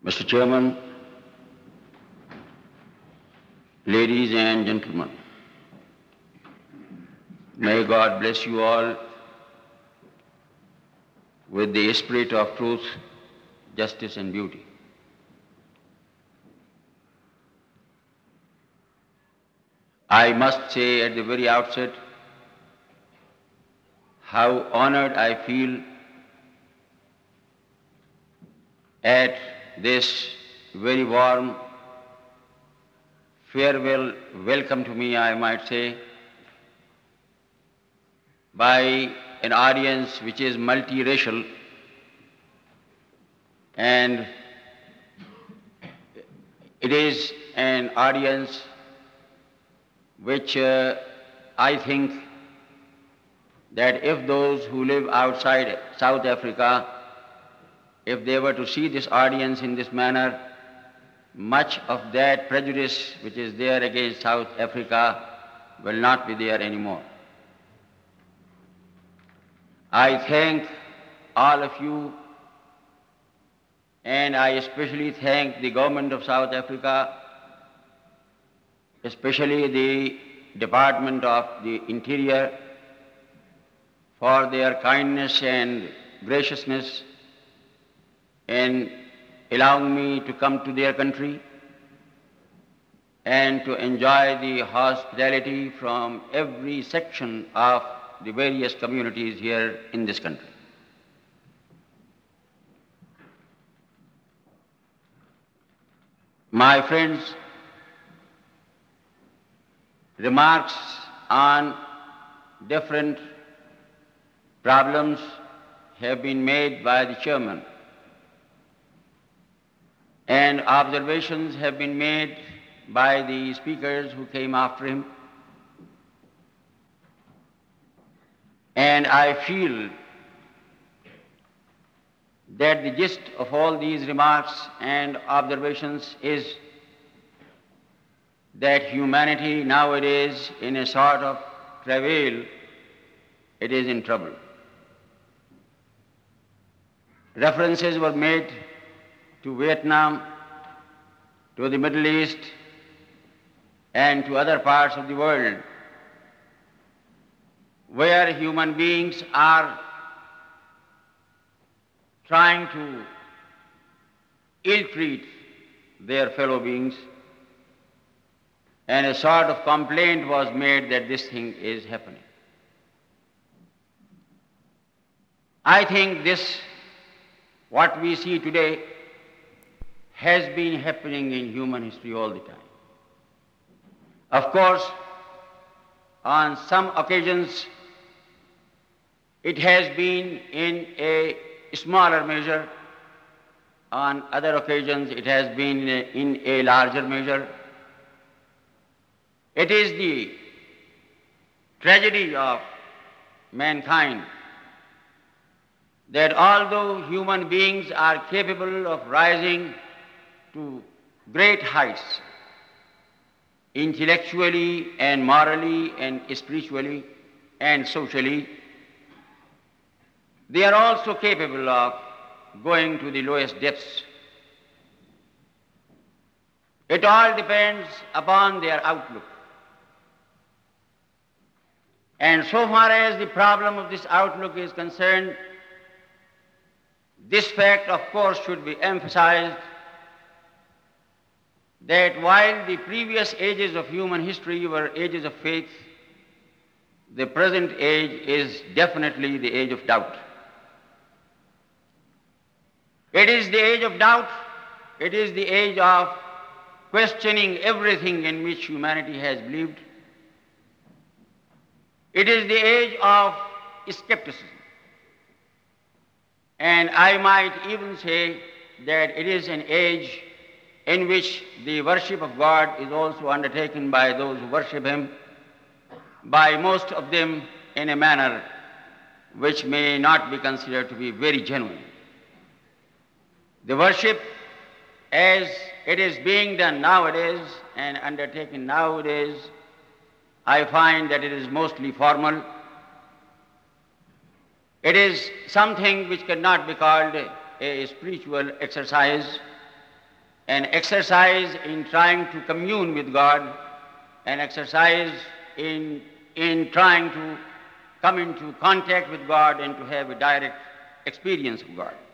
Mr. Chairman, ladies and gentlemen, may God bless you all with the spirit of truth, justice, and beauty. I must say at the very outset how honored I feel at this very warm farewell welcome to me, I might say, by an audience which is multiracial and it is an audience which I think that if those who live outside South Africa, if they were to see this audience in this manner, much of that prejudice which is there against South Africa will not be there anymore. I thank all of you, and I especially thank the government of South Africa, especially the Department of the Interior, for their kindness and graciousness in allowing me to come to their country and to enjoy the hospitality from every section of the various communities here in this country. My friends, remarks on different problems have been made by the chairman, and observations have been made by the speakers who came after him. And I feel that the gist of all these remarks and observations is that humanity nowadays, in a sort of travail, it is in trouble. References were made to Vietnam, to the Middle East, and to other parts of the world where human beings are trying to ill-treat their fellow beings, and a sort of complaint was made that this thing is happening. I think this, what we see today, has been happening in human history all the time. Of course, on some occasions, it has been in a smaller measure. On other occasions, it has been in a larger measure. It is the tragedy of mankind that although human beings are capable of rising to great heights, intellectually and morally and spiritually and socially, they are also capable of going to the lowest depths. It all depends upon their outlook. And so far as the problem of this outlook is concerned, this fact, of course, should be emphasized, that while the previous ages of human history were ages of faith, the present age is definitely the age of doubt. It is the age of doubt. It is the age of questioning everything in which humanity has believed. It is the age of skepticism. And I might even say that it is an age in which the worship of God is also undertaken by those who worship Him, by most of them in a manner which may not be considered to be very genuine. The worship as it is being done nowadays and undertaken nowadays, I find that it is mostly formal. It is something which cannot be called a spiritual exercise. an exercise in trying to commune with God, an exercise in trying to come into contact with God and to have a direct experience of God.